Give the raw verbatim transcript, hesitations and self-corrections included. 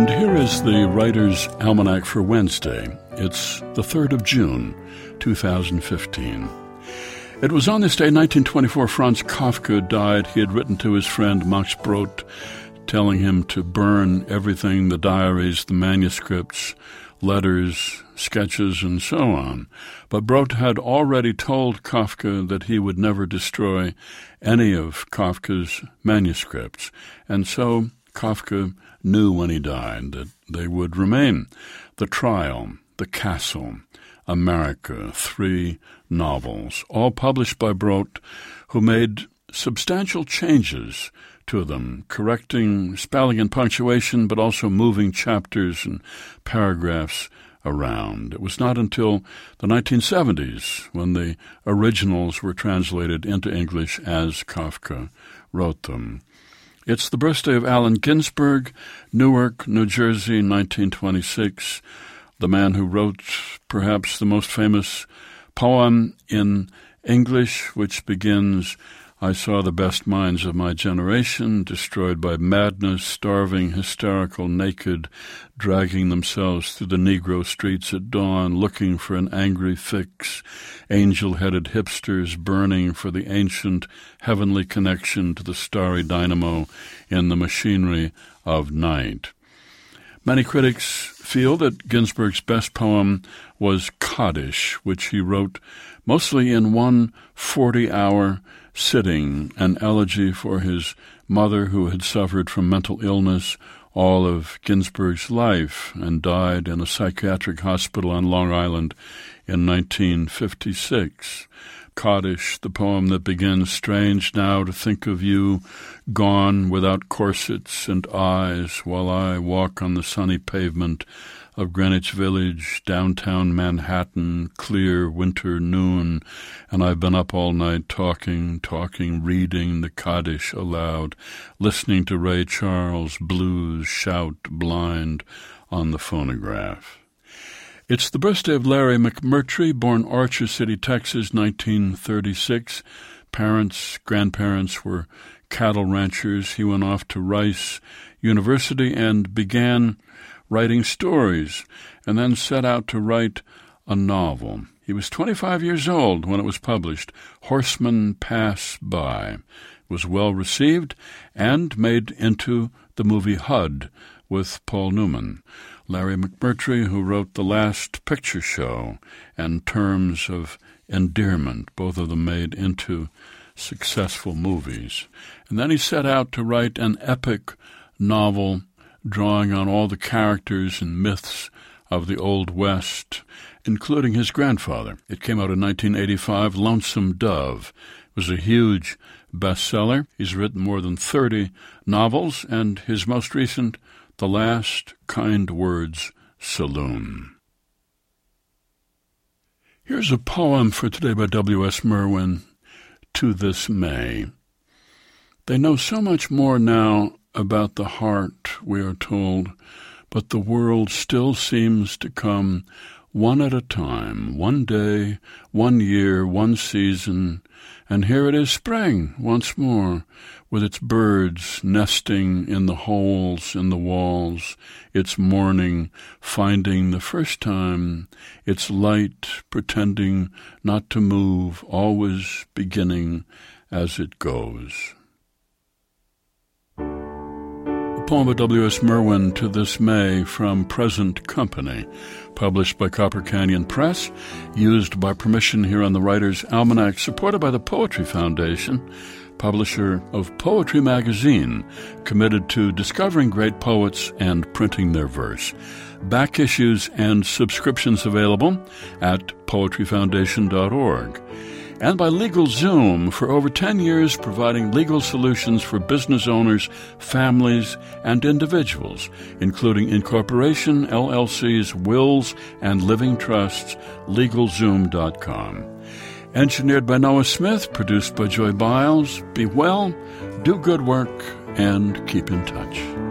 And here is the Writer's Almanac for Wednesday. It's the third of June, two thousand fifteen. It was on this day, nineteen twenty-four, Franz Kafka died. He had written to his friend Max Brod, telling him to burn everything, the diaries, the manuscripts, letters, sketches, and so on. But Brod had already told Kafka that he would never destroy any of Kafka's manuscripts. And so Kafka knew when he died that they would remain. The Trial, The Castle, America, three novels, all published by Brod, who made substantial changes to them, correcting spelling and punctuation, but also moving chapters and paragraphs around. It was not until the nineteen seventies when the originals were translated into English as Kafka wrote them. It's the birthday of Allen Ginsberg, Newark, New Jersey, nineteen twenty-six, the man who wrote perhaps the most famous poem in English, which begins, "I saw the best minds of my generation destroyed by madness, starving, hysterical, naked, dragging themselves through the Negro streets at dawn, looking for an angry fix, angel-headed hipsters burning for the ancient heavenly connection to the starry dynamo in the machinery of night." Many critics feel that Ginsberg's best poem was Kaddish, which he wrote mostly in one forty-hour sitting, an elegy for his mother who had suffered from mental illness all of Ginsberg's life and died in a psychiatric hospital on Long Island in nineteen fifty-six. Kaddish, the poem that begins, "Strange now to think of you, gone without corsets and eyes, while I walk on the sunny pavement of Greenwich Village, downtown Manhattan, clear winter noon, and I've been up all night talking, talking, reading the Kaddish aloud, listening to Ray Charles' blues shout blind on the phonograph." It's the birthday of Larry McMurtry, born Archer City, Texas, nineteen thirty-six. Parents, grandparents were cattle ranchers. He went off to Rice University and began writing stories, and then set out to write a novel. He was twenty-five years old when it was published. Horsemen Pass By. It was well received and made into the movie H U D with Paul Newman. Larry McMurtry, who wrote The Last Picture Show and Terms of Endearment, both of them made into successful movies. And then he set out to write an epic novel drawing on all the characters and myths of the Old West, including his grandfather. It came out in nineteen eighty-five, Lonesome Dove. It was a huge bestseller. He's written more than thirty novels, and his most recent, The Last Kind Words Saloon. Here's a poem for today by W S Merwin, To This May. They know so much more now about the heart, we are told, but the world still seems to come one at a time, one day, one year, one season, and here it is spring once more, with its birds nesting in the holes in the walls, its morning finding the first time, its light pretending not to move, always beginning as it goes. Poem by W S Merwin, To This May, from Present Company, published by Copper Canyon Press, used by permission here on the Writer's Almanac, supported by the Poetry Foundation, publisher of Poetry Magazine, committed to discovering great poets and printing their verse. Back issues and subscriptions available at poetry foundation dot org. And by LegalZoom, for over ten years providing legal solutions for business owners, families, and individuals, including incorporation, L L Cs, wills, and living trusts. legal zoom dot com. Engineered by Noah Smith, produced by Joy Biles. Be well, do good work, and keep in touch.